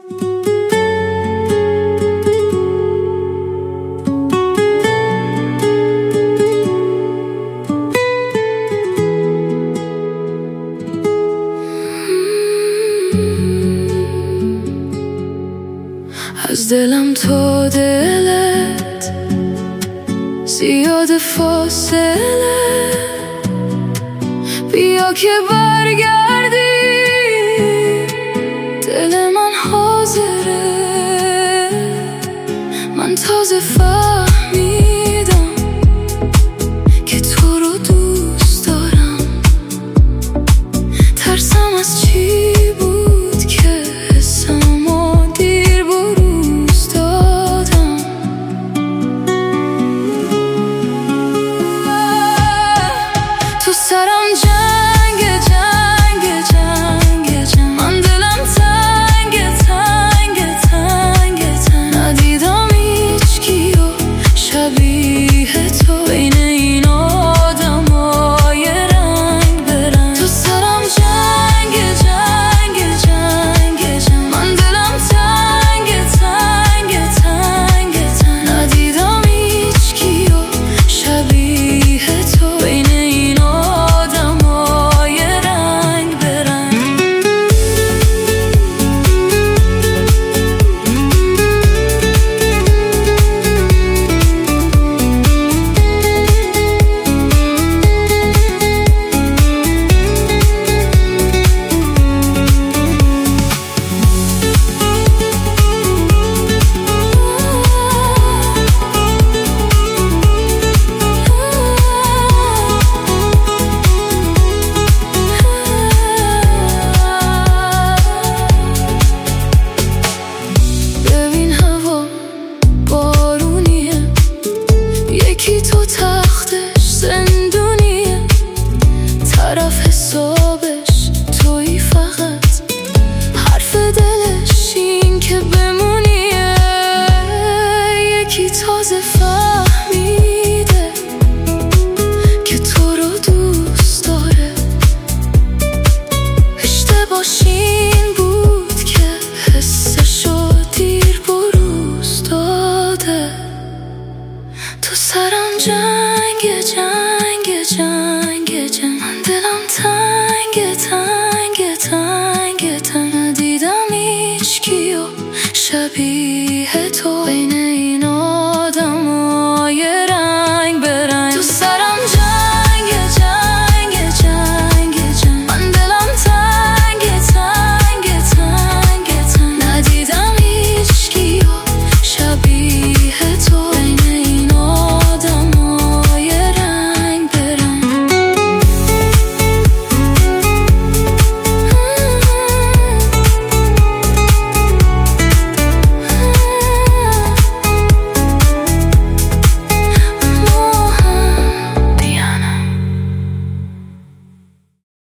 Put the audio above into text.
از دلم تا دلت زیاد فاصله، بیا که برگردی، دل من حاضره. من تازه فهمیدم که تو رو دوست دارم. ترسم از چی بود که حسمو دیر بروز دادم. تو سرم جنگ جنگ جنگ جنگ، من دلم تنگ تنگ تنگ تنگ. ندیدم هیچکیو شبیه تو بین این آدمای رنگ برنگ. تو سرم جنگ جنگ جنگ جنگ، من دلم تنگ تنگ تنگ تنگ. ندیدم هیچکیو شبیه تو بین این آدمای رنگ برنگ. ببین هوا بارونیه، یکی تو تختش زندونیه، طرف حسابش تویی، فقط حرف دلش این که بمونیه. یکی تازه فهمیده که تو رو دوست داره. اشتباهش این بود که حسشو دیر بروز داده. تو سرم جنگ جنگ جنگ جنگ، من دلم تنگ تنگ تنگ تنگ. ندیدم هیچکیو شبیه تو بین